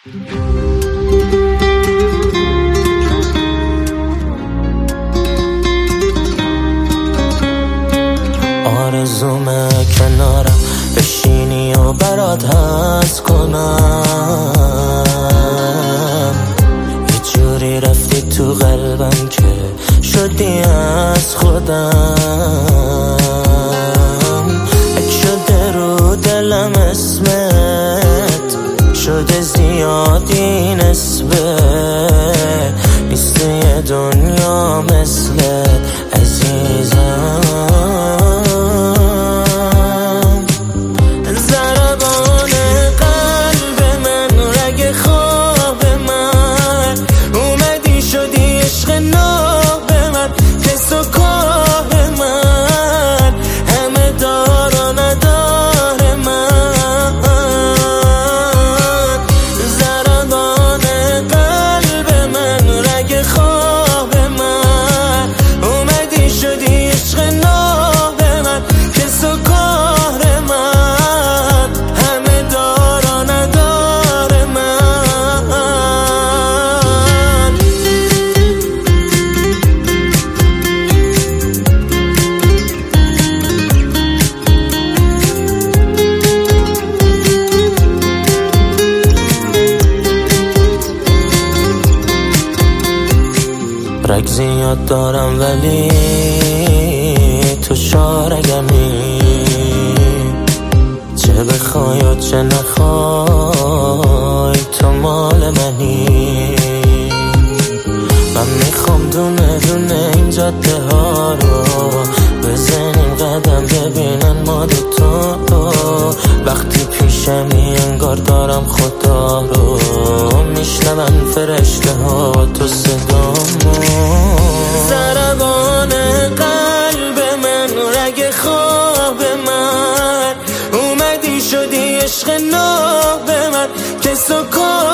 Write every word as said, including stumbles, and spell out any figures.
آرزومه کنارم بشینی و برات حس کنم، یه جوری رفتی تو قلبم که شدی از خودم. اک شده رو دلم اسمت، شده زیادی نسبت، نیست یه دنیا مثلت عزیزم. رگ زیاد دارم ولی تو شارگمی، چه بخوای و چه نخوای تو مال منی. من میخوام دونه دونه این جاده ها رو بزنیم قدم، ببینن ما دوتا. وقتی پیشمی انگار دارم خدا رو میشنون فرشته ها تو صدامو. ضربان قلب من، رگ خواب من، اومدی شدی عشق ناب من که سکون